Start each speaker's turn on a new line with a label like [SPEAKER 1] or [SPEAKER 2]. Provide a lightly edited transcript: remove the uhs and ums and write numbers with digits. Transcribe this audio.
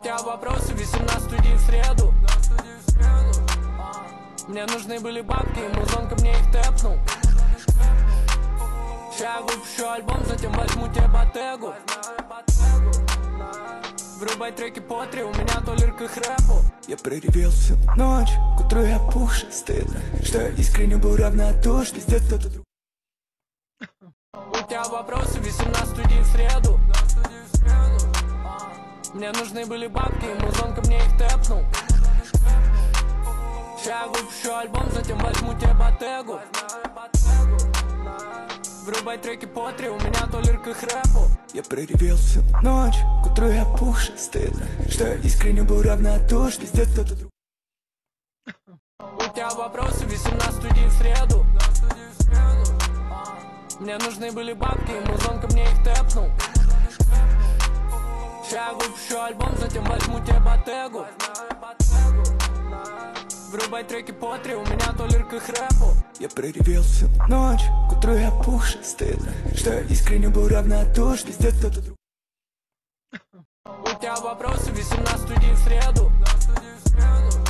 [SPEAKER 1] тебя вопросы, висим на студии в среду. Мне нужны были бабки, музонка мне их тэпнул. Ща я выпущу альбом, затем возьму тебе Bottega. Врубай треки по 3, у меня толерка к рэпу.
[SPEAKER 2] Я проревел всю ночь, к утру я пухший. Стыдно, что я искренне был равнодушен. Пиздец, кто-то друг.
[SPEAKER 1] У тебя вопросы, висим на студии в среду. Мне нужны были бабки, музонка мне их тэпнул. Ща я выпущу альбом, затем возьму тебе Bottega. Врубай треки по 3, у меня толерка к рэпу.
[SPEAKER 2] Я проревел всю ночь, к утру я пухший. Стыдно, что я искренне был равнодушен. Пиздец, кто-то друг.
[SPEAKER 1] У тебя вопросы, висим на студии в среду. Мне нужны были бабки, музонка мне их тэпнул. Ща я выпущу альбом, затем возьму тебе Bottega. Врубай треки по 3, у меня толерка к рэпу.
[SPEAKER 2] Я проревел всю ночь, к утру я пухший. Стыдно, что я искренне был равнодушен. Пиздец, кто-то друг.
[SPEAKER 1] У тебя вопросы, висим на студии в среду.